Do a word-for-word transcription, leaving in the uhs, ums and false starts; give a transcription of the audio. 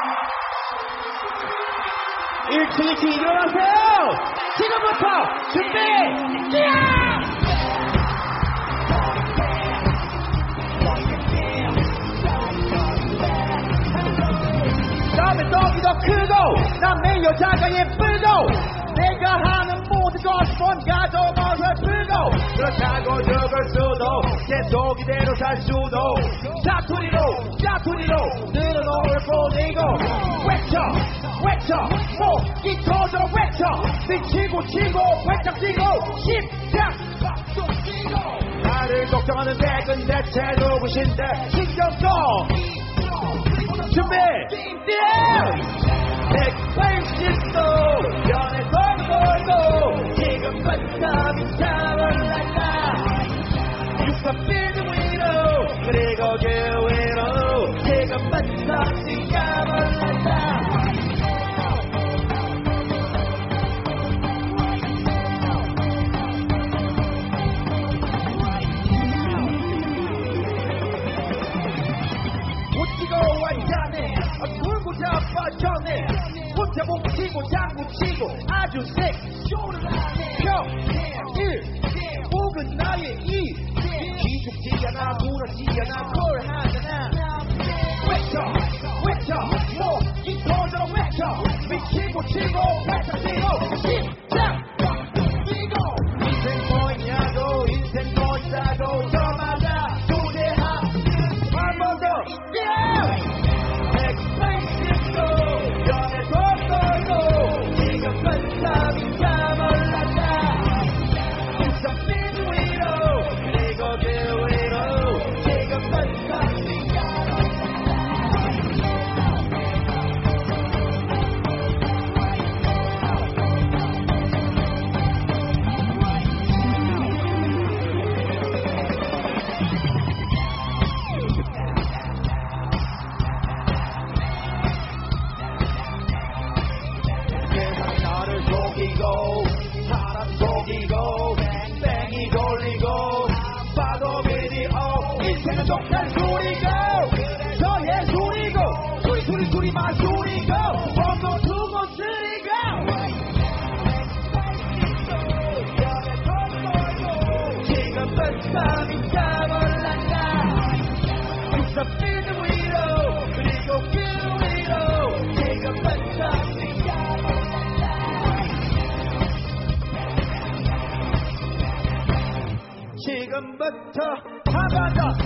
일찍 일어나세요! 지금부터 준비! 뛰어! 다음에 떡이 더 크고 남의 여자가 예쁘고 내가 하는 모든 것이 뭔가 더 어설프고 그렇다고 적을 수도 계속 이대로 살 수도 사투리로 사투리로 늘어놓을 뿐이고 외쳐 외쳐 목이 터져 외쳐 미치고 치고 활짝 뛰고 심장 박수 뛰고 나를 걱정하는데 근데 대체 누구신데 신경 써 준비 백팔십 도 연애 돌고 지금부터 미쳐 올라가 육십 빌딩 위로 그리고 그 위로 지금부터 뛰어 올라가 웃기고 완전해 돌고 자빠졌네 혼자 뭉치고 장구치고 아주 섹쇼를 하네 평일 혹은 나의 이 기죽지 않아 무너지 않아 콜 하잖아 외쳐 외쳐 목이 터져 외쳐 미치고 치고 발짝 뛰고 심장 뛰고 인생 뭐냐고 인생 뭐냐고 저마다 도대하 한 번 더 백팔십 도 연애 돌고 지금부터 미쳐 올라가 육십 빌딩 위로 그리고 그 위로 지금부터 뛰어 나를 속이고 사람 속이고 뺑뺑이 돌리고 봐도 비디오 인생은 독한 소리고 저의 소리고 소리 소리 소리 마소리고 번호 두고 쓰리고 지금부터 미쳐 올라가 육십 빌딩 위로 그리고 그 위로 지금부터 지금부터 한 번 더